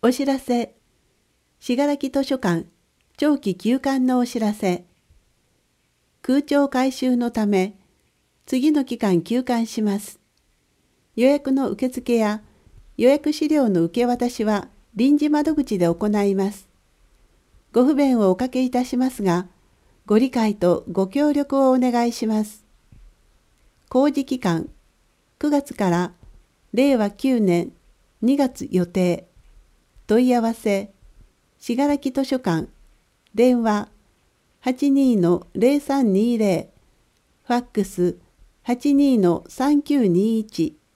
お知らせ。信楽図書館長期休館のお知らせ。空調改修のため、次の期間休館します。予約の受付や予約資料の受け渡しは臨時窓口で行います。ご不便をおかけいたしますが、ご理解とご協力をお願いします。工事期間、9月から令和9年2月予定。問い合わせ、信楽図書館、電話 82-0320、ファックス 82-3921